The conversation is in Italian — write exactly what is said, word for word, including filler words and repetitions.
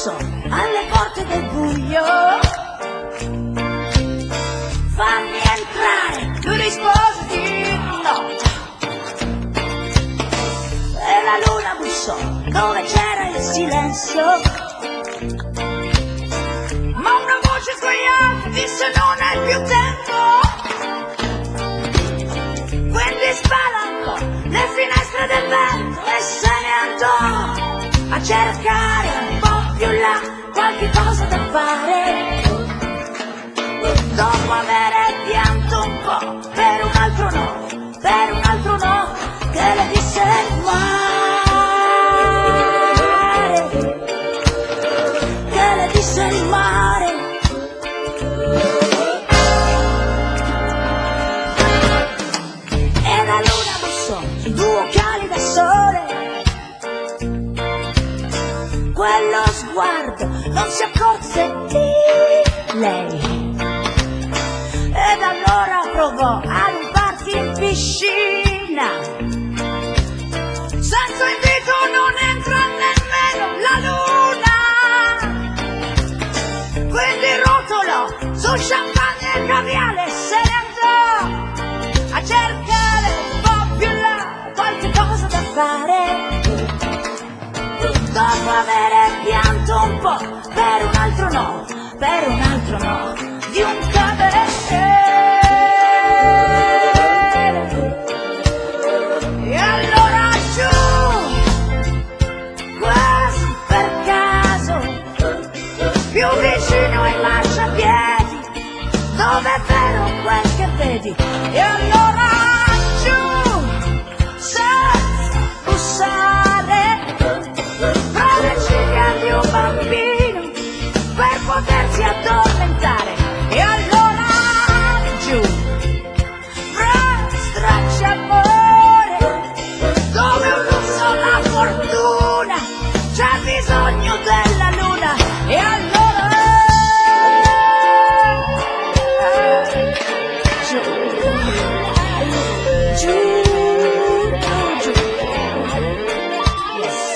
bussò alle porte del buio. Fammi entrare, lui rispose di no. E la luna bussò dove c'era il silenzio. Ma una voce sguaiata disse non è più tempo. Quindi spalancò le finestre del vento e se ne andò a cercare un po' più là qualche cosa da fare. Dopo aver pianto un po' per un altro no, per un altro no, che le disse il mare, che le disse il mare. E la luna bussò su due occhiali da sole. Quello sguardo non si accorse di lei. Ed allora provò ad un party in piscina. Senza invito non entra nemmeno la luna. Quindi rotolò su champagne e caviale e se ne andò a cercare un po' più là qualche cosa da fare. Dopo aver pianto un po' per un altro no, per un altro no, di un cabaret. E allora giù, quasi per caso, più vicino ai marciapiedi, dove è vero quel che vedi. E allora giù, senza bussare, fra le ciglia di un bambino, per potersi addormentare. E allora giù, fra stracci amore, dove un lusso la fortuna, c'è bisogno della luna. E allora giù, giù, giù, yes.